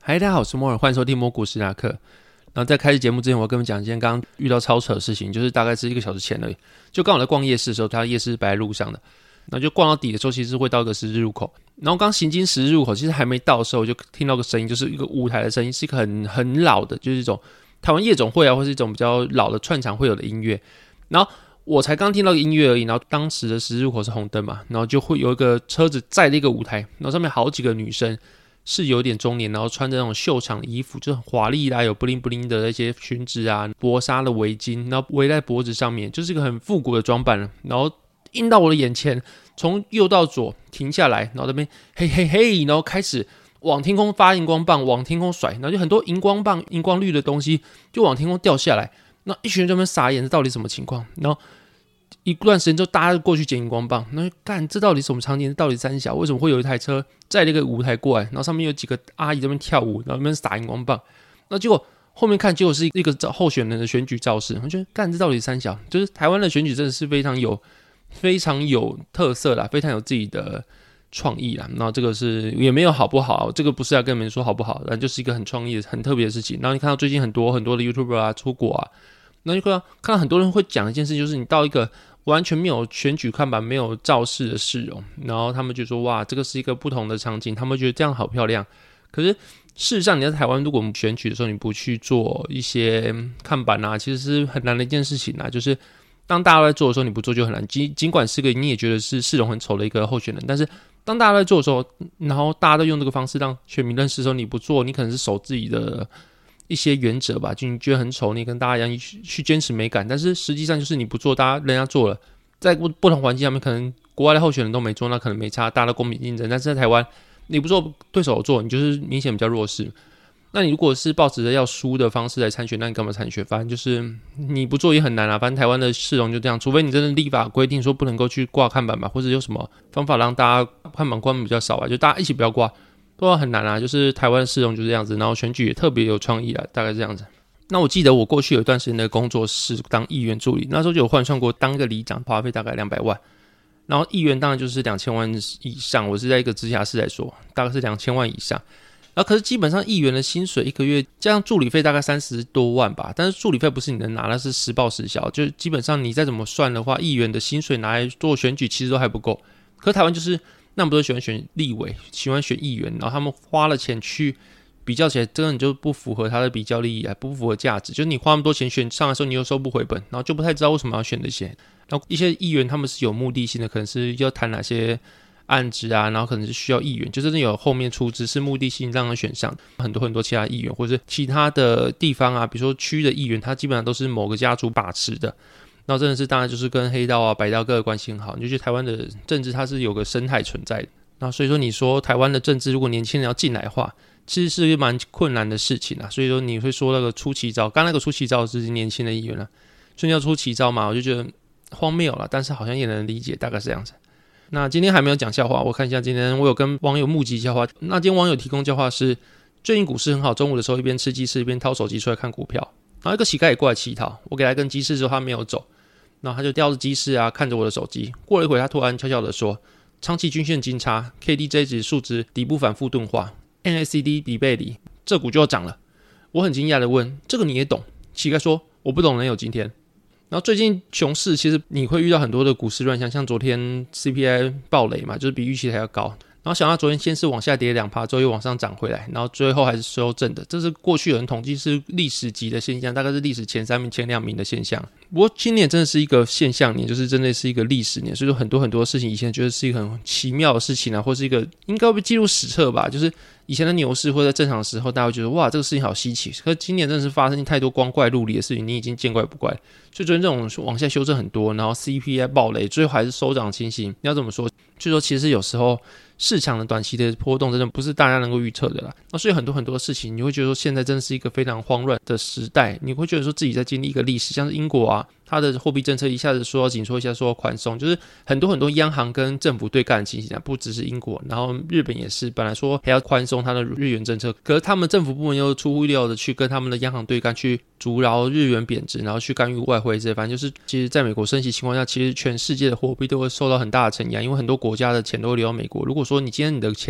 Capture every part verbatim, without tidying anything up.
嗨，大家好，我是摩尔，欢迎收听摩股史塔克。然后在开始节目之前，我要跟你们讲，今天刚刚遇到超扯的事情，就是大概是一个小时前而已。就刚好在逛夜市的时候，它的夜市是摆在路上的，然后就逛到底的时候，其实会到一个十字路口。然后刚行经十字路口，其实还没到的时候，我就听到个声音，就是一个舞台的声音，是一个很很老的，就是一种台湾夜总会啊，或是一种比较老的串场会有的音乐。然后我才刚听到个音乐而已，然后当时的十字路口是红灯嘛，然后就会有一个车子载的一个舞台，然后上面好几个女生。是有点中年，然后穿着那种秀场的衣服，就是很华丽啦，有 bling bling 的那些裙子啊，薄纱的围巾，然后围在脖子上面，就是一个很复古的装扮。然后映到我的眼前，从右到左停下来，然后那边嘿嘿嘿，然后开始往天空发荧光棒，往天空甩，然后就很多荧光棒、荧光绿的东西就往天空掉下来。那一群人在那边傻眼，这到底什么情况？然后一段时间之后，大家过去捡荧光棒，那干这到底什么场景？这到底三小？为什么会有一台车载了一个舞台过来，然后上面有几个阿姨在那边跳舞，然后那边撒荧光棒？那结果后面看，结果是一个候选人的选举造势。我觉得干这到底三小？就是台湾的选举真的是非常有非常有特色啦，非常有自己的创意啦。然后这个是也没有好不好，这个不是要跟你们说好不好，但就是一个很创意、很特别的事情。然后你看到最近很多很多的 YouTuber 啊出国啊，那就看到看到很多人会讲一件事，就是你到一个完全没有选举看板、没有造势的市容，然后他们就说哇，这个是一个不同的场景，他们觉得这样好漂亮。可是事实上，你在台湾如果选举的时候，你不去做一些看板啊，其实是很难的一件事情啊。就是当大家都在做的时候，你不做就很难。尽尽管是个你也觉得是市容很丑的一个候选人，但是当大家都在做的时候，然后大家都用这个方式让选民认识的时候，你不做，你可能是守自己的一些原则吧，就你觉得很丑，你跟大家一样去坚持美感，但是实际上就是你不做，大家人家做了，在不同环境下面，可能国外的候选人都没做，那可能没差，大家都公平竞争。但是在台湾，你不做，对手有做，你就是明显比较弱势。那你如果是抱持着要输的方式来参选，那你干嘛参选？反正就是你不做也很难啊。反正台湾的市容就这样，除非你真的立法规定说不能够去挂看板吧，或者有什么方法让大家看板挂比较少啊，就大家一起不要挂。都很难啊，就是台湾的市容就是这样子，然后选举也特别有创意啊，大概这样子。那我记得我过去有一段时间的工作是当议员助理，那时候就有换算过，当个里长花费大概两百万，然后议员当然就是两千万以上，我是在一个直辖市来说，大概是两千万以上。然后可是基本上议员的薪水一个月加上助理费大概三十多万吧，但是助理费不是你能拿，那是实报实销，就基本上你再怎么算的话，议员的薪水拿来做选举其实都还不够。可是台湾就是那么多人喜欢选立委，喜欢选议员，然后他们花了钱去比较起来，真的就不符合他的比较利益啊，不符合价值。就是你花那么多钱选上的时候，你又收不回本，然后就不太知道为什么要选这些。然后一些议员他们是有目的性的，可能是要谈哪些案子啊，然后可能是需要议员，就真的有后面出资是目的性让他选上。很多很多其他议员或者是其他的地方啊，比如说区的议员，他基本上都是某个家族把持的。然后真的是当然就是跟黑道啊白道各个关系很好，你就觉得台湾的政治它是有个生态存在的。那所以说你说台湾的政治如果年轻人要进来的话，其实是一个蛮困难的事情啊。所以说你会说那个出奇招，刚那个出奇招是年轻的议员啊，所以要出奇招嘛，我就觉得荒谬了，但是好像也能理解，大概是这样子。那今天还没有讲笑话，我看一下今天我有跟网友募集笑话。那今天网友提供笑话是最近股市很好，中午的时候一边吃鸡翅一边掏手机出来看股票，然后一个乞丐也过来乞讨，我给他一根鸡翅之后他没有走，然后他就叼着鸡翅啊看着我的手机。过了一会他突然悄悄的说，长期均线金叉 K D J 指数值底部反复钝化 N A C D 底背离，这股就要涨了。我很惊讶的问，这个你也懂？乞丐说，我不懂能有今天。然后最近熊市其实你会遇到很多的股市乱象，像昨天 C P I 爆雷嘛，就是比预期还要高。然后想到昨天先是往下跌 百分之二 之后又往上涨回来，然后最后还是修正的，这是过去有人统计是历史级的现象，大概是历史前三名前两名的现象。不过今年真的是一个现象年，就是真的是一个历史年，所以说很多很多事情以前觉得是一个很奇妙的事情啊，或是一个应该会被记录史册吧，就是以前的牛市或者在正常的时候大家会觉得哇这个事情好稀奇，可是今年真的是发生太多光怪陆离的事情，你已经见怪不怪。所以昨天这种往下修正很多，然后 C P I 爆雷，最后还是收涨情形，你要怎么说？就说其实有时候市场的短期的波动真的不是大家能够预测的啦。那所以很多很多事情你会觉得说现在真的是一个非常慌乱的时代，你会觉得说自己在经历一个历史，像是英国啊，它的货币政策一下子说要紧缩，一下说要宽松，就是很多很多央行跟政府对干的情形啊，不只是英国，然后日本也是，本来说还要宽松它的日元政策，可是他们政府部门又出乎意料的去跟他们的央行对干，去阻挠日元贬值，然后去干预外汇这些，反正就是其实在美国升息情况下，其实全世界的货币都会受到很大的承压，因为很多国家的钱都会流到美国。如果说你今天你的钱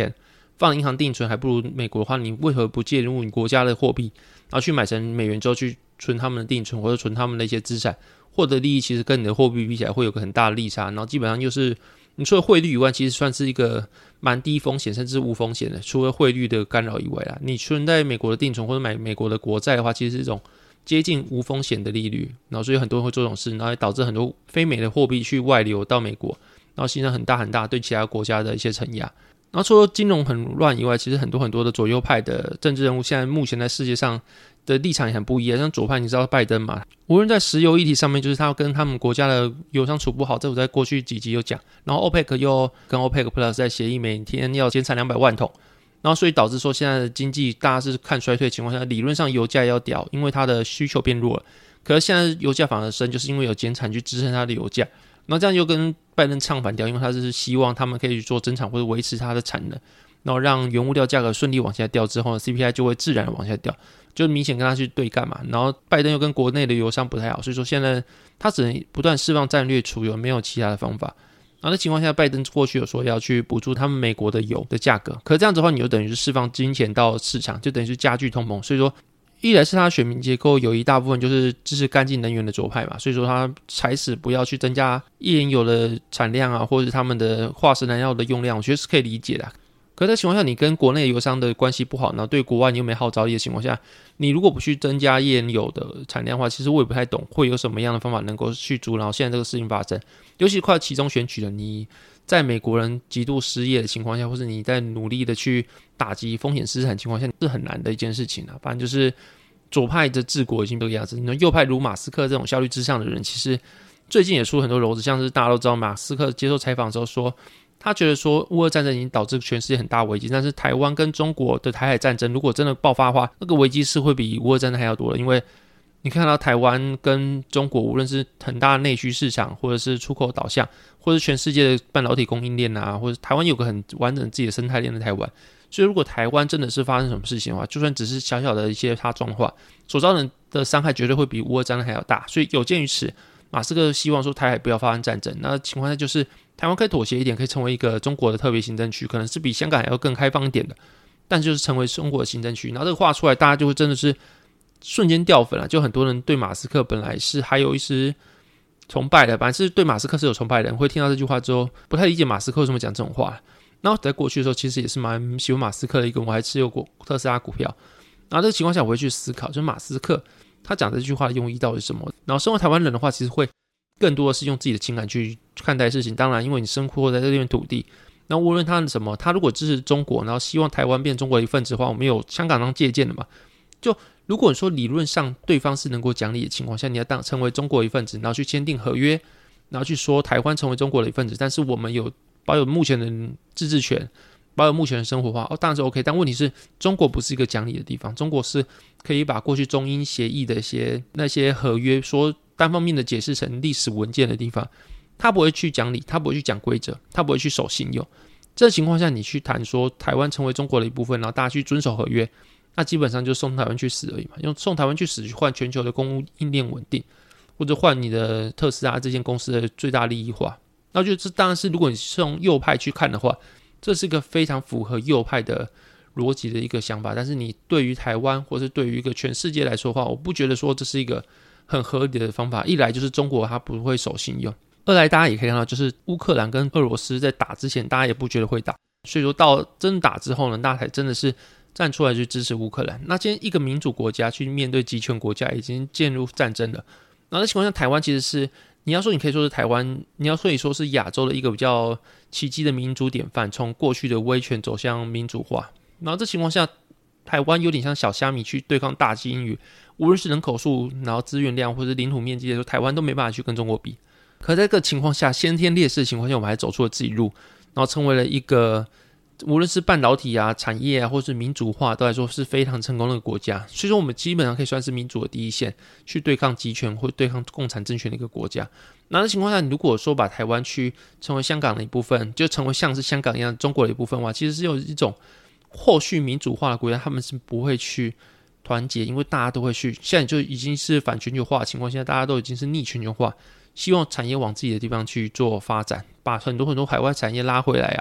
放银行定存还不如美国的话，你为何不介入你国家的货币，然后去买成美元之后去存他们的定存或者存他们的一些资产，获得利益其实跟你的货币比起来会有个很大的利差，然后基本上就是你除了汇率以外，其实算是一个蛮低风险甚至无风险的，除了汇率的干扰以外啦，你存在美国的定存或者买美国的国债的话，其实是一种接近无风险的利率，然后所以很多人会做这种事，然后也导致很多非美的货币去外流到美国，然后形成很大很大对其他国家的一些承压。然后除了金融很乱以外，其实很多很多的左右派的政治人物现在目前在世界上的立场也很不一样，像左派你知道拜登嘛，无论在石油议题上面，就是他跟他们国家的油商处不好，这我在过去几集有讲，然后 OPEC 又跟 OPEC Plus 在协议每天要减产两百万桶，然后所以导致说现在的经济大家是看衰退的情况下，理论上油价要掉，因为它的需求变弱了，可是现在油价反而升，就是因为有减产去支撑它的油价，然后这样又跟拜登唱反调，因为他是希望他们可以去做增产或者维持它的产能，然后让原物料价格顺利往下掉之后 C P I 就会自然的往下掉，就明显跟他去对干嘛。然后拜登又跟国内的油商不太好，所以说现在他只能不断释放战略储油，没有其他的方法。然后在情况下，拜登过去有说要去补助他们美国的油的价格，可是这样子的话，你就等于是释放金钱到市场，就等于是加剧通膨。所以说，一来是他的选民结构有一大部分就是支持干净能源的左派嘛，所以说他采使不要去增加页岩油的产量啊，或者是他们的化石燃料的用量，我觉得是可以理解的。可是在情况下，你跟国内油商的关系不好，然后对国外你又没号召力的情况下，你如果不去增加页岩油的产量的话，其实我也不太懂会有什么样的方法能够去阻挠现在这个事情发生。尤其快期中选举了，你在美国人极度失业的情况下，或是你在努力的去打击风险资产的情况下，是很难的一件事情啊。反正就是左派的治国已经这个样子，右派如马斯克这种效率至上的人，其实最近也出了很多篓子，像是大家都知道马斯克接受采访的时候说，他觉得说乌俄战争已经导致全世界很大危机，但是台湾跟中国的台海战争如果真的爆发的话，那个危机是会比乌俄战争还要多的，因为你看到台湾跟中国无论是很大的内需市场，或者是出口导向，或者是全世界的半导体供应链啊，或者台湾有个很完整自己的生态链的台湾，所以如果台湾真的是发生什么事情的话，就算只是小小的一些差状的话，所造成的伤害绝对会比乌俄战争还要大。所以有鉴于此，马斯克希望说台海不要发生战争，那情况下就是台湾可以妥协一点，可以成为一个中国的特别行政区，可能是比香港还要更开放一点的，但就是成为中国的行政区。然后这个画出来，大家就会真的是瞬间掉粉了，就很多人对马斯克本来是还有一丝崇拜的，本来是对马斯克是有崇拜的人，会听到这句话之后不太理解马斯克为什么讲这种话。然后在过去的时候其实也是蛮喜欢马斯克的一个，我还持有过特斯拉股票，然后这个情况下我会去思考，就是马斯克他讲这句话的用意到底是什么。然后身为台湾人的话，其实会更多的是用自己的情感去看待事情，当然因为你生活在这片土地，那无论他是什么，他如果支持中国，然后希望台湾变中国的一份子的话，我们有香港当借鉴的嘛，就如果说理论上对方是能够讲理的情况下，你要当成为中国的一份子，然后去签订合约，然后去说台湾成为中国的一份子，但是我们有保有目前的自治权，保有目前的生活化，哦，当然是 OK。但问题是，中国不是一个讲理的地方，中国是可以把过去中英协议的一些那些合约说单方面的解释成历史文件的地方，他不会去讲理，他不会去讲规则，他不会去守信用。这情况下，你去谈说台湾成为中国的一部分，然后大家去遵守合约，那基本上就送台湾去死而已嘛，用送台湾去死去换全球的供应链稳定，或者换你的特斯拉这间公司的最大利益化。那就这当然是如果你是用右派去看的话，这是一个非常符合右派的逻辑的一个想法，但是你对于台湾或是对于一个全世界来说的话，我不觉得说这是一个很合理的方法。一来就是中国它不会守信用，二来大家也可以看到，就是乌克兰跟俄罗斯在打之前大家也不觉得会打，所以说到真打之后呢，大家才真的是站出来去支持乌克兰。那今天一个民主国家去面对集权国家已经陷入战争了，然后在情况下台湾其实是你要说你可以说是台湾，你要说你说是亚洲的一个比较奇迹的民主典范，从过去的威权走向民主化。然后这情况下台湾有点像小虾米去对抗大鸡英语，无论是人口数，然后资源量或者领土面积的时候，台湾都没办法去跟中国比。可在这个情况下，先天劣势的情况下，我们还走出了自己路，然后成为了一个无论是半导体啊、产业啊，或是民主化，都来说是非常成功的国家。所以说，我们基本上可以算是民主的第一线，去对抗集权或对抗共产政权的一个国家。那在情况下，你如果说把台湾去成为香港的一部分，就成为像是香港一样中国的一部分的话，其实是有一种后续民主化的国家，他们是不会去团结，因为大家都会去，现在就已经是反全球化的情况下，大家都已经是逆全球化，希望产业往自己的地方去做发展，把很多很多海外产业拉回来啊。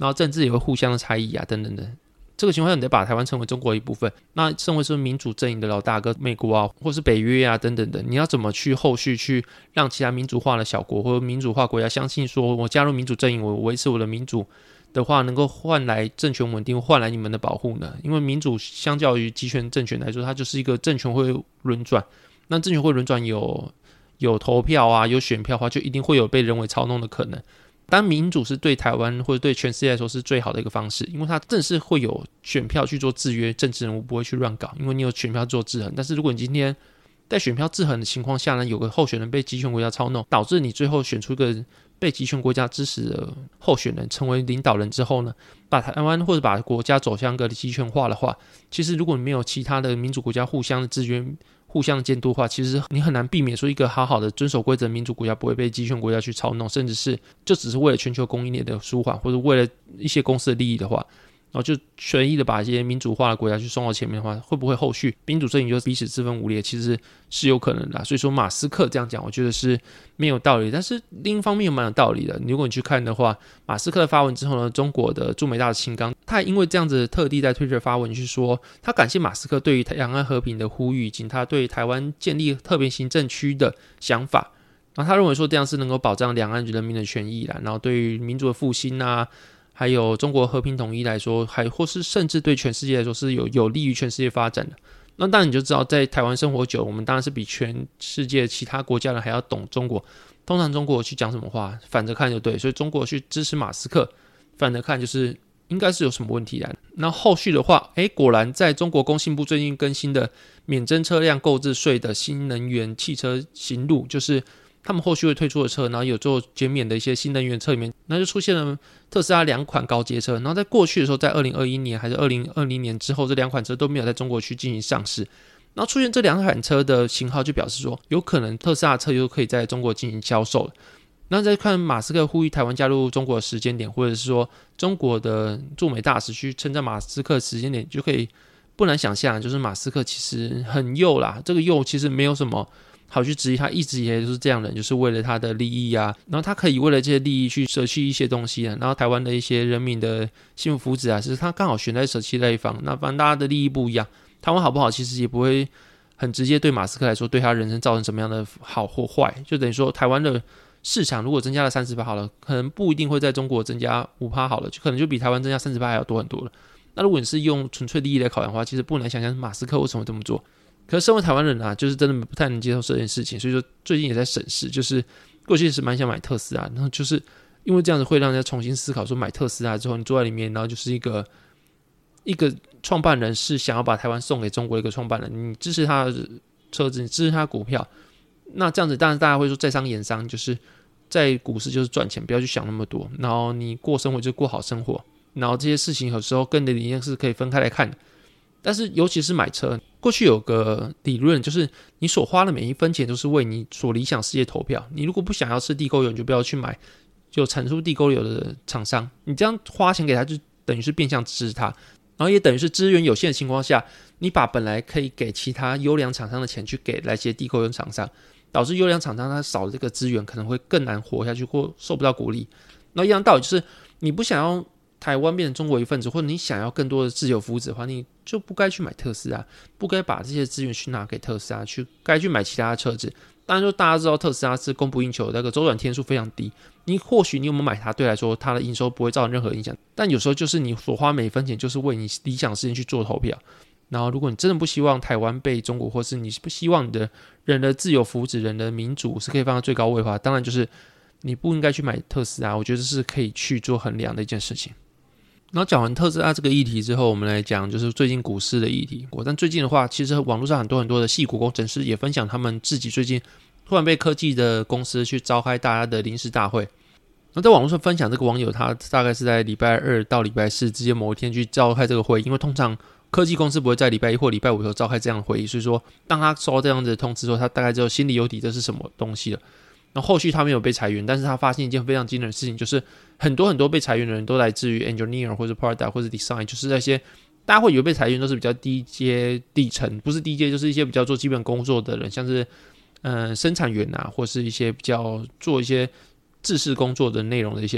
然后政治也会互相的猜疑啊等等的。这个情况下，你得把台湾称为中国的一部分。那身为是民主阵营的老大哥，美国啊，或是北约啊等等的，你要怎么去后续去让其他民主化的小国或者民主化国家相信说，我加入民主阵营，我维持我的民主的话，能够换来政权稳定，换来你们的保护呢？因为民主相较于集权政权来说，它就是一个政权会轮转。那政权会轮转有有投票啊，有选票的话，就一定会有被人为操弄的可能。当然民主是对台湾或者对全世界来说是最好的一个方式，因为它正是会有选票去做制约，政治人物不会去乱搞，因为你有选票做制衡。但是如果你今天在选票制衡的情况下呢，有个候选人被集权国家操弄，导致你最后选出一个被集权国家支持的候选人成为领导人之后呢，把台湾或者把国家走向一个集权化的话，其实如果你没有其他的民主国家互相的制约、互相的监督的话，其实你很难避免说一个好好的遵守规则的民主国家不会被集权国家去操弄，甚至是就只是为了全球供应链的舒缓，或者为了一些公司的利益的话，然后就全意的把一些民主化的国家去送到前面的话，会不会后续民主阵营就彼此自分武力，其实是有可能的啦。所以说马斯克这样讲，我觉得是没有道理，但是另一方面有蛮有道理的。如果你去看的话，马斯克的发文之后呢，中国的驻美大使秦刚，他也因为这样子特地在 Twitter 发文去说，他感谢马斯克对于两岸和平的呼吁，以及他对台湾建立特别行政区的想法。然后他认为说这样是能够保障两岸人民的权益啦，然后对于民族的复兴啊，还有中国和平统一来说，还或是甚至对全世界来说是有有利于全世界发展的。那当然你就知道，在台湾生活久，我们当然是比全世界其他国家人还要懂中国。通常中国去讲什么话，反着看就对，所以中国去支持马斯克，反着看就是应该是有什么问题的。那后续的话，诶，果然在中国工信部最近更新的免征车辆购置税的新能源汽车行路，就是他们后续会推出的车，然后有做减免的一些新能源车里面，那就出现了特斯拉两款高阶车。然后在过去的时候，在二零二一年还是二零二零年之后，这两款车都没有在中国去进行上市。然后出现这两款车的型号，就表示说有可能特斯拉车又可以在中国进行销售了。那再看马斯克呼吁台湾加入中国的时间点，或者是说中国的驻美大使去称赞马斯克的时间点，就可以不难想象，就是马斯克其实很右啦。这个右其实没有什么好去质疑，他一直以来就是这样的人，就是为了他的利益啊，然后他可以为了这些利益去舍弃一些东西啊，然后台湾的一些人民的幸福福祉啊，是他刚好选在舍弃那一方。那反正大家的利益不一样，台湾好不好其实也不会很直接对马斯克来说对他人生造成什么样的好或坏，就等于说台湾的市场如果增加了 百分之三十 好了，可能不一定会在中国增加 百分之五 好了，就可能就比台湾增加 百分之三十 还要多很多了。那如果你是用纯粹利益来考量的话，其实不难想象马斯克为什么这么做。可是身为台湾人啊，就是真的不太能接受这件事情，所以说最近也在审视，就是过去是蛮想买特斯拉，然后就是因为这样子会让人家重新思考说，买特斯拉之后你坐在里面，然后就是一个一个创办人是想要把台湾送给中国的一个创办人，你支持他的车子，你支持他的股票，那这样子当然大家会说在商言商，就是在股市就是赚钱，不要去想那么多，然后你过生活就过好生活，然后这些事情有时候跟你的理念是可以分开来看的。但是尤其是买车，过去有个理论，就是你所花的每一分钱都是为你所理想世界投票。你如果不想要吃地沟油，你就不要去买就产出地沟油的厂商，你这样花钱给他就等于是变相支持他，然后也等于是资源有限的情况下，你把本来可以给其他优良厂商的钱去给那些地沟油厂商，导致优良厂商他少了这个资源，可能会更难活下去或受不到鼓励。然后一样道理就是你不想要台湾变成中国一份子，或者你想要更多的自由福祉的话，你就不该去买特斯拉，不该把这些资源去拿给特斯拉，去该去买其他的车子。当然说大家知道特斯拉是供不应求的，那个周转天数非常低，你或许你有没有买它对来说它的营收不会造成任何影响，但有时候就是你所花每一分钱就是为你理想的事情去做投票。然后如果你真的不希望台湾被中国，或是你不希望你的人的自由福祉、人的民主是可以放在最高位的话，当然就是你不应该去买特斯拉，我觉得这是可以去做衡量的一件事情。然后讲完特斯拉这个议题之后，我们来讲就是最近股市的议题。但最近的话，其实网络上很多很多的矽谷工程师也分享他们自己最近突然被科技的公司去召开大家的临时大会。那在网络上分享这个网友，他大概是在礼拜二到礼拜四之间某一天去召开这个会议，因为通常科技公司不会在礼拜一或礼拜五的时候召开这样的会议，所以说当他收到这样子的通知之后，他大概就心里有底这是什么东西了。然后后续他没有被裁员，但是他发现一件非常惊人的事情，就是很多很多被裁员的人都来自于 engineer 或者 product 或者 design， 就是那些大家会以为被裁员都是比较低阶底层，不是低阶就是一些比较做基本工作的人，像是呃生产员啊，或是一些比较做一些制式工作的内容的一些人。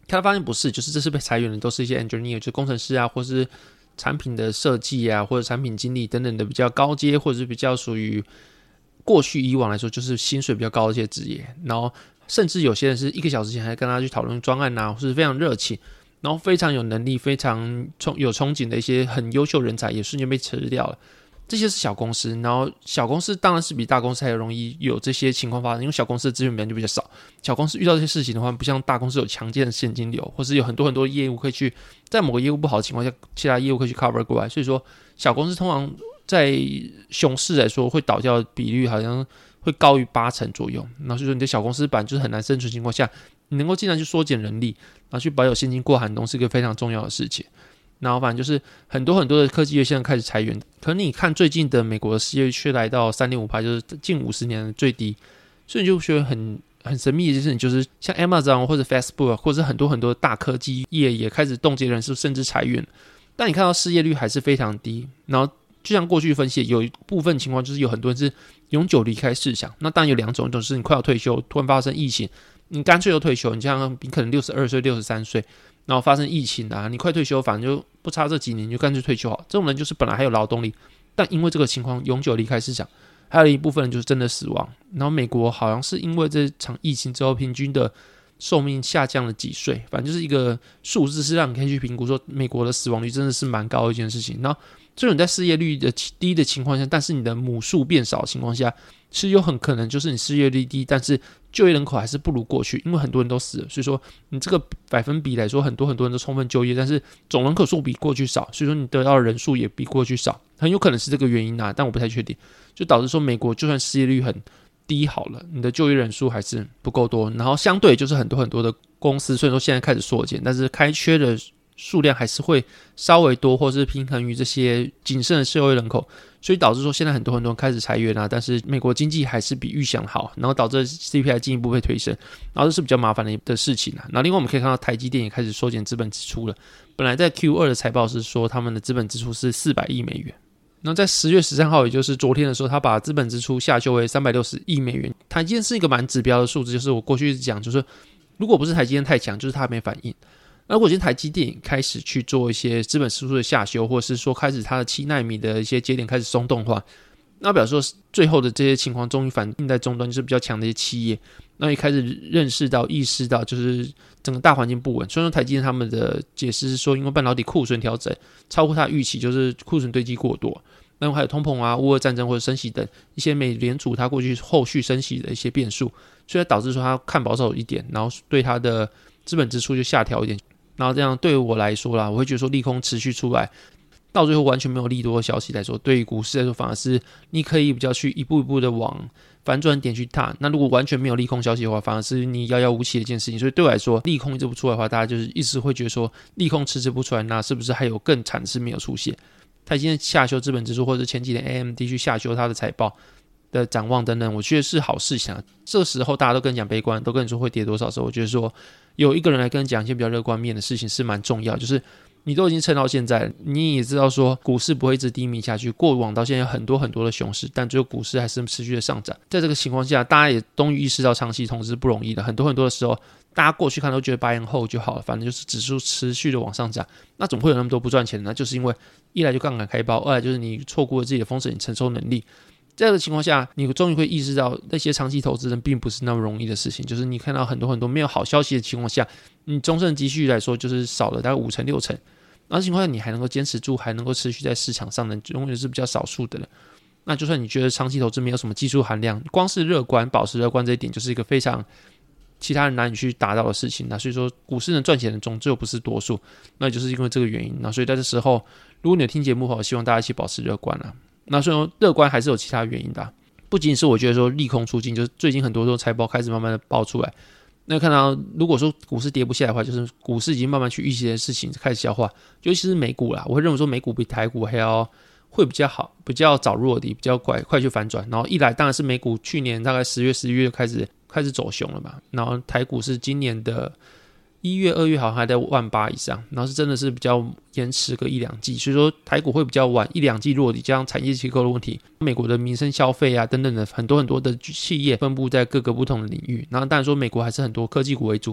他发现不是，就是这次被裁员的都是一些 engineer， 就是工程师啊，或是产品的设计啊，或者产品经理等等的比较高阶，或者是比较属于过去以往来说就是薪水比较高的一些职业。然后甚至有些人是一个小时前还跟他去讨论专案啊，或是非常热情，然后非常有能力、非常有憧憬的一些很优秀人才，也瞬间被辞掉了。这些是小公司，然后小公司当然是比大公司还容易有这些情况发生，因为小公司的资源本来就比较少。小公司遇到这些事情的话，不像大公司有强健的现金流，或是有很多很多业务可以去，在某个业务不好的情况下，其他业务可以去 cover 过来。所以说，小公司通常在熊市来说，会倒掉的比率好像会高于八成左右。然后所以说，你的小公司版就是很难生存的情况下，你能够尽量去缩减人力，然后去保有现金过寒冬，是一个非常重要的事情。然后反正就是很多很多的科技业现在开始裁员，可能你看最近的美国的失业率却来到 三点五趴， 就是近五十年的最低，所以你就觉得很很神秘的事情，就是像 Amazon 或者 Facebook 或者很多很多大科技业也开始冻结人数甚至裁员，但你看到失业率还是非常低。然后就像过去分析，有一部分情况就是有很多人是永久离开市场，那当然有两种，一种是你快要退休，突然发生疫情，你干脆就退休，你像你可能六十二岁六十三岁，然后发生疫情啊，你快退休，反正就不差这几年，你就干脆退休好。这种人就是本来还有劳动力，但因为这个情况永久离开市场。还有一部分人就是真的死亡。然后美国好像是因为这场疫情之后，平均的寿命下降了几岁，反正就是一个数字，是让你可以去评估说美国的死亡率真的是蛮高的一件事情。然后这种在失业率的低的情况下，但是你的母数变少的情况下，是有很可能就是你失业率低，但是就业人口还是不如过去，因为很多人都死了，所以说你这个百分比来说，很多很多人都充分就业，但是总人口数比过去少，所以说你得到的人数也比过去少，很有可能是这个原因啊，但我不太确定，就导致说美国就算失业率很低好了，你的就业人数还是不够多，然后相对就是很多很多的公司，虽然说现在开始缩减，但是开缺的数量还是会稍微多，或是平衡于这些谨慎的社会人口，所以导致说现在很多很多人开始裁员啊，但是美国经济还是比预想好，然后导致 C P I 进一步被推升，然后这是比较麻烦 的, 的事情啊。然后另外我们可以看到台积电也开始缩减资本支出了，本来在 Q 二 的财报是说他们的资本支出是四百亿美元，然后在十月十三号，也就是昨天的时候，他把资本支出下修为三百六十亿美元。台积电是一个蛮指标的数字，就是我过去一直讲，就是如果不是台积电太强，就是它没反应。那如果今天台积电开始去做一些资本支出的下修，或者是说开始它的七奈米的一些节点开始松动的话，那表示说最后的这些情况终于反映在终端，就是比较强的一些企业，那也开始认识到、意识到，就是整个大环境不稳。虽然说台积电他们的解释是说，因为半导体库存调整超过它的预期，就是库存堆积过多，那还有通膨啊、乌俄战争或者升息等一些美联储它过去后续升息的一些变数，所以导致说它看保守一点，然后对它的资本支出就下调一点。然后这样对我来说啦，我会觉得说利空持续出来，到最后完全没有利多的消息来说，对于股市来说反而是你可以比较去一步一步的往反转点去踏。那如果完全没有利空消息的话，反而是你遥遥无期的一件事情。所以对我来说，利空一直不出来的话，大家就是一直会觉得说利空迟迟不出来，那是不是还有更惨的事没有出现？台积电下修资本支出，或者前几年 A M D 去下修它的财报的展望等等，我觉得是好事情啊。这时候大家都跟你讲悲观，都跟你说会跌多少的时候，我觉得说有一个人来跟你讲一些比较乐观面的事情是蛮重要，就是你都已经撑到现在，你也知道说股市不会一直低迷下去，过往到现在有很多很多的熊市，但最后股市还是持续的上涨。在这个情况下，大家也终于意识到长期投资是不容易的，很多很多的时候大家过去看都觉得buy and hold就好了，反正就是指数持续的往上涨，那怎么会有那么多不赚钱的呢？就是因为一来就杠杆开爆，二来就是你错过了自己的风险承受能力。在这个情况下，你终于会意识到那些长期投资人并不是那么容易的事情，就是你看到很多很多没有好消息的情况下，你终身积蓄来说就是少了大概五成六成，然后情况下你还能够坚持住，还能够持续在市场上的，永远是比较少数的人。那就算你觉得长期投资没有什么技术含量，光是乐观保持乐观这一点就是一个非常其他人难以去达到的事情。那所以说股市能赚钱的终究不是多数，那就是因为这个原因。那所以在这时候，如果你有听节目的话，我希望大家一起保持乐观啊。那所以说乐观还是有其他原因的、啊，不仅是我觉得说利空出尽，就是最近很多都财报开始慢慢的爆出来，那看到如果说股市跌不下来的话，就是股市已经慢慢去预期的事情开始消化，尤其是美股啦，我会认为说美股比台股还要会比较好，比较早落底，比较快快去反转。然后一来当然是美股去年大概十月十一月就开始开始走熊了嘛，然后台股是今年的一月二月好像还在万八以上，然后是真的是比较延迟个一两季，所以说台股会比较晚一两季落底，加上产业结构的问题，美国的民生消费啊等等的很多很多的企业分布在各个不同的领域，然后当然说美国还是很多科技股为主，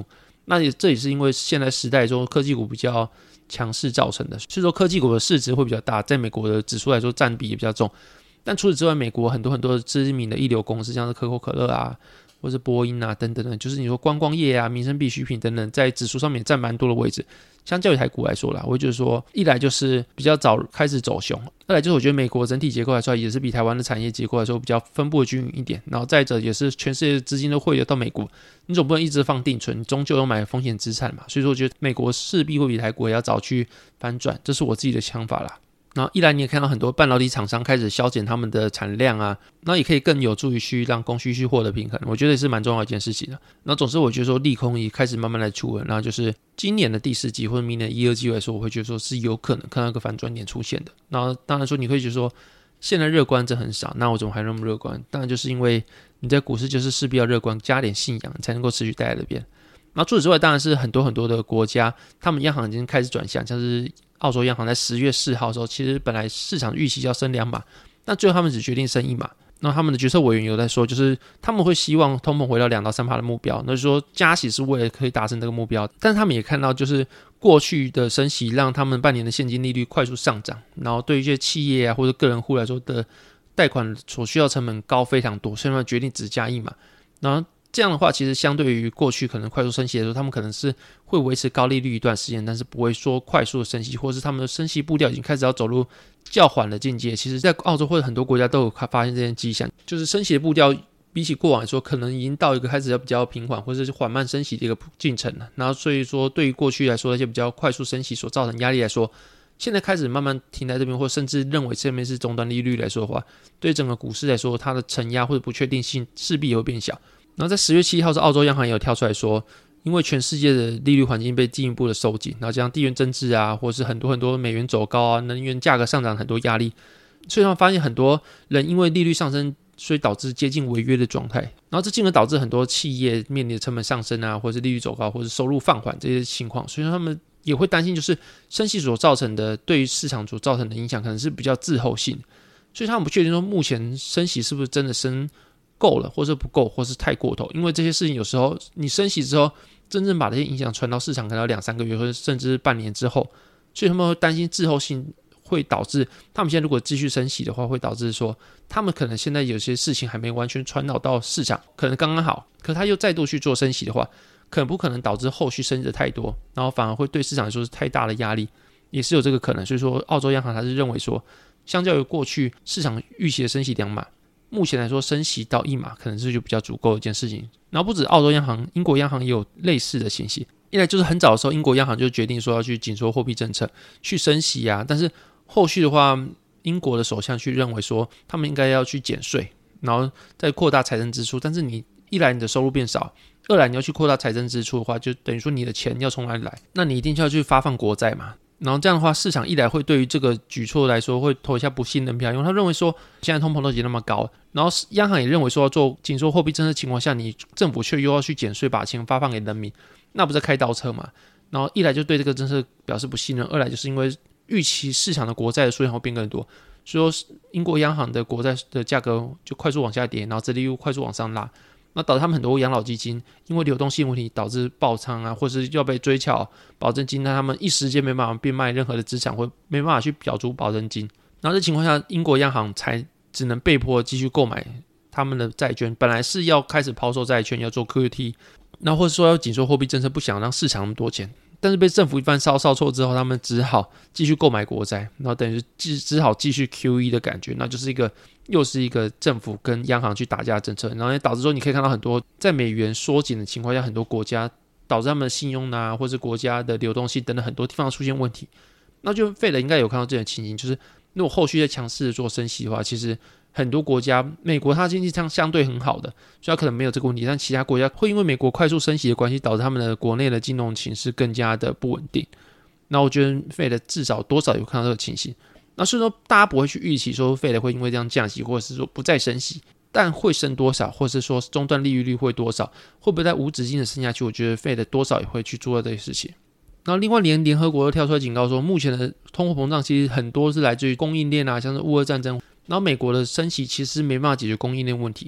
那也这也是因为现在时代中科技股比较强势造成的，所以说科技股的市值会比较大，在美国的指数来说占比也比较重。但除此之外，美国很多很多知名的一流公司，像是可口可乐啊，或是波音啊等等的，就是你说观光业啊、民生必需品等等，在指数上面占蛮多的位置。相较于台股来说啦，我会觉得说，一来就是比较早开始走凶，二来就是我觉得美国整体结构来说也是比台湾的产业结构来说比较分布的均匀一点，然后再者也是全世界的资金都汇流到美国，你总不能一直放定存，你终究要买风险资产嘛，所以说我觉得美国势必会比台股也要早去反转，这是我自己的想法啦。然后一来你也看到很多半导体厂商开始削减他们的产量啊，那也可以更有助于去让供需去获得平衡，我觉得也是蛮重要的一件事情的。那总之我觉得说利空也开始慢慢来出稳，然后就是今年的第四季或者明年的一二季来说，我会觉得说是有可能看到一个反转点出现的。然后当然说你会觉得说现在乐观真很少，那我怎么还那么乐观？当然就是因为你在股市就是势必要乐观，加点信仰才能够持续待在那边。那除此之外，当然是很多很多的国家，他们央行已经开始转向，像是澳洲央行在十月四号的时候，其实本来市场预期要升两码，但最后他们只决定升一码。那他们的决策委员有在说，就是他们会希望通膨回到两到三趴的目标，那就是说加息是为了可以达成这个目标。但是他们也看到，就是过去的升息让他们半年的现金利率快速上涨，然后对于一些企业啊或者个人户来说的贷款所需要成本高非常多，所以他们决定只加一码。然后这样的话，其实相对于过去可能快速升息的时候，他们可能是会维持高利率一段时间，但是不会说快速的升息，或是他们的升息步调已经开始要走入较缓的境界。其实在澳洲或者很多国家都有发现这些迹象，就是升息的步调比起过往来说，可能已经到一个开始要比较平缓或者是缓慢升息的一个进程了。然后所以说对于过去来说那些比较快速升息所造成压力来说，现在开始慢慢停在这边，或甚至认为这边是终端利率来说的话，对整个股市来说，它的承压或者不确定性势必也会变小。然后在十月七号，是澳洲央行也有跳出来说，因为全世界的利率环境被进一步的收紧，然后加上地缘政治啊，或是很多很多美元走高啊，能源价格上涨很多压力，所以他们发现很多人因为利率上升，所以导致接近违约的状态，然后这进而导致很多企业面临的成本上升啊，或是利率走高，或是收入放缓这些情况，所以他们也会担心，就是升息所造成的对于市场所造成的影响可能是比较滞后性，所以他们不确定说目前升息是不是真的升够了，或是不够，或是太过头，因为这些事情有时候你升息之后，真正把这些影响传到市场，可能要两三个月，或者甚至半年之后，所以他们会担心滞后性会导致他们现在如果继续升息的话，会导致说他们可能现在有些事情还没完全传导到市场，可能刚刚好，可他又再度去做升息的话，可能不可能导致后续升息的太多，然后反而会对市场来说是太大的压力，也是有这个可能。所以说澳洲央行还是认为说，相较于过去市场预期的升息两码，目前来说升息到一码可能是就比较足够的一件事情。然后不止澳洲央行，英国央行也有类似的信息。一来就是很早的时候，英国央行就决定说要去紧缩货币政策，去升息啊，但是后续的话，英国的首相去认为说他们应该要去减税，然后再扩大财政支出。但是你一来你的收入变少，二来你要去扩大财政支出的话，就等于说你的钱要从哪里来？那你一定就要去发放国债嘛。然后这样的话，市场一来会对于这个举措来说会投一下不信任票，因为他认为说现在通膨都已经那么高，然后央行也认为说做紧缩货币政策的情况下，你政府却又要去减税，把钱发放给人民，那不是开倒车嘛？然后一来就对这个政策表示不信任，二来就是因为预期市场的国债的数量会变更多，所以说英国央行的国债的价格就快速往下跌，然后殖利率快速往上拉。那导致他们很多养老基金因为流动性问题导致爆仓啊，或是要被追缴保证金，那他们一时间没办法变卖任何的资产，或没办法去缴出保证金。然后这情况下，英国央行才只能被迫继续购买他们的债券。本来是要开始抛售债券，要做 Q E T， 那或者说要紧缩货币政策，不想让市场那么多钱。但是被政府一番骚骚错之后，他们只好继续购买国债，然后等于是只好继续 Q E 的感觉，那就是一个又是一个政府跟央行去打架的政策，然后也导致说你可以看到很多在美元缩紧的情况下，很多国家导致他们的信用啊，或是国家的流动性等等很多地方出现问题。那就费德应该有看到这种情形，就是如果后续在强势的做升息的话，其实很多国家，美国它经济上相对很好的，所以它可能没有这个问题，但其他国家会因为美国快速升息的关系，导致他们的国内的金融情势更加的不稳定。那我觉得费德至少多少有看到这个情形。那所以说大家不会去预期说费德会因为这样降息，或者是说不再升息，但会升多少，或者是说终端利率会多少，会不会在无止境的升下去，我觉得费德多少也会去做这些事情。然后另外连联合国又跳出来警告说，目前的通货膨胀其实很多是来自于供应链啊，像是乌俄战争，然后美国的升息其实没办法解决供应链问题，可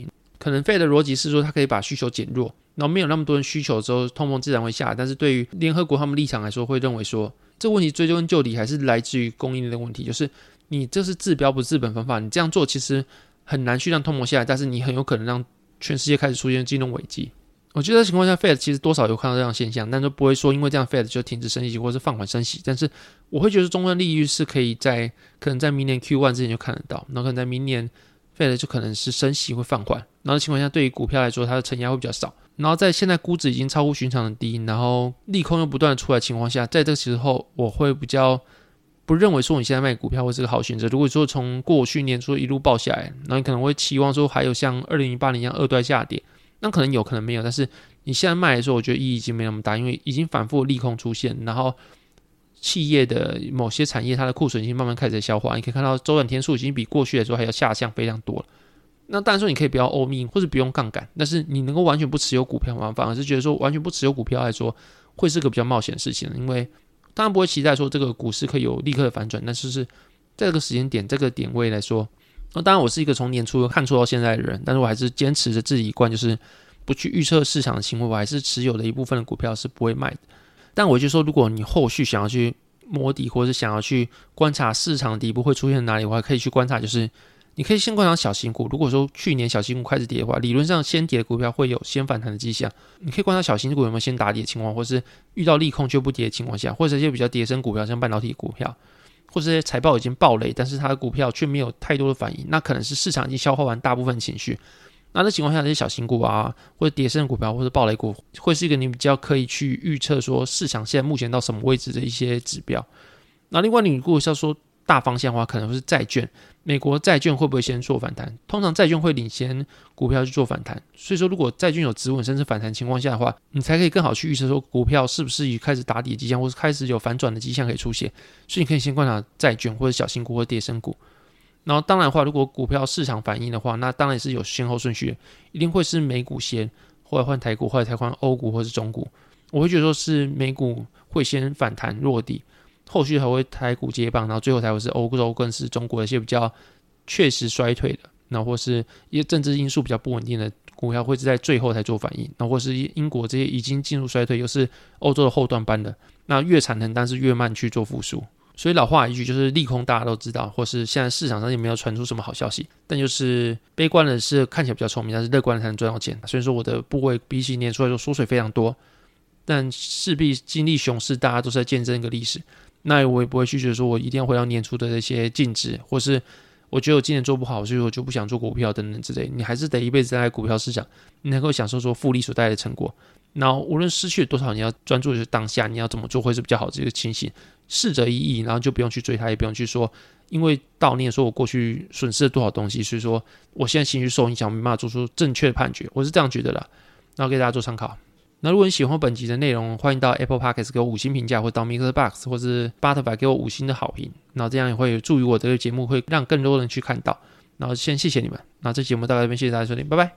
可能 Fed 的逻辑是说它可以把需求减弱，然后没有那么多人需求之后通膨自然会下来，但是对于联合国他们立场来说会认为说这个问题追根究底还是来自于供应链的问题，就是你这是治标不治本方法，你这样做其实很难去让通膨下来，但是你很有可能让全世界开始出现金融危机。我觉得在情况下 Fed 其实多少有看到这样的现象，但就不会说因为这样 Fed 就停止升息或是放缓升息，但是我会觉得终端利率是可以在可能在明年 Q 一 之前就看得到，然后可能在明年 Fed 就可能是升息会放缓，然后的情况下对于股票来说它的承压会比较少，然后在现在估值已经超乎寻常的低，然后利空又不断的出来的情况下，在这个时候我会比较不认为说你现在卖股票会是个好选择。如果说从过去年初一路爆下来，然后你可能会期望说还有像二零零八年一样二段下跌，那可能有可能没有，但是你现在卖的时候我觉得意义已经没那么大，因为已经反复的利空出现，然后企业的某些产业它的库存已经慢慢开始在消化，你可以看到周转天数已经比过去来说还要下降非常多了。那当然说你可以不要 all in 或者不用杠杆，但是你能够完全不持有股票吗？反而是觉得说完全不持有股票来说会是个比较冒险的事情，因为当然不会期待说这个股市可以有立刻的反转，但是是在这个时间点这个点位来说，那当然我是一个从年初看出到现在的人，但是我还是坚持着自己一贯就是不去预测市场的行为，我还是持有的一部分的股票是不会卖的。但我就说如果你后续想要去摸底或者是想要去观察市场的底部会出现哪里，我还可以去观察，就是你可以先观察小型股，如果说去年小型股开始跌的话，理论上先跌的股票会有先反弹的迹象，你可以观察小型股有没有先打跌的情况，或是遇到利空就不跌的情况下，或者一些比较跌升股票像半导体股票，或者这些财报已经爆雷但是它的股票却没有太多的反应，那可能是市场已经消化完大部分情绪，那这情况下这些小型股啊或者跌升股票或者爆雷股会是一个你比较可以去预测说市场现在目前到什么位置的一些指标。那另外你如果是要说大方向的话，可能会是债券，美国债券会不会先做反弹，通常债券会领先股票去做反弹，所以说如果债券有止稳甚至反弹情况下的话，你才可以更好去预测说股票是不是已开始打底的迹象，或是开始有反转的迹象可以出现，所以你可以先观察债券或者小型股或者跌升股。然后当然的话，如果股票市场反应的话，那当然是有先后顺序的，一定会是美股先，后来换台股，后来才换欧股或是中股。我会觉得说是美股会先反弹落地，后续还会台股接棒，然后最后才会是欧洲更是中国的一些比较确实衰退的，然后或是一些政治因素比较不稳定的股票会是在最后才做反应，然后或是英国这些已经进入衰退又是欧洲的后段班的，那越产能但是越慢去做复苏。所以老话一句就是利空大家都知道，或是现在市场上也没有传出什么好消息，但就是悲观的是看起来比较聪明，但是乐观的才能赚到钱。所以说我的部位比起年初来说缩水非常多，但势必经历熊市大家都是在见证一个历史，那我也不会去觉得说我一定要回到年初的这些净值，或是我觉得我今年做不好所以我就不想做股票等等之类，你还是得一辈子在股票市场，你能够享受说复利所带来的成果。然后无论失去了多少，你要专注的是当下你要怎么做会是比较好的这个情形，逝者已矣，然后就不用去追它，也不用去说因为悼念说我过去损失了多少东西，所以说我现在情绪受影响没办法做出正确的判决，我是这样觉得啦，然后给大家做参考。那如果你喜欢本集的内容，欢迎到 Apple Podcast 给我五星评价，或到 Mixerbox 或是 Spotify 给我五星的好评，然后这样也会有助于我这个节目会让更多人去看到。然后先谢谢你们，那这节目大概这边谢谢大家收听，拜拜。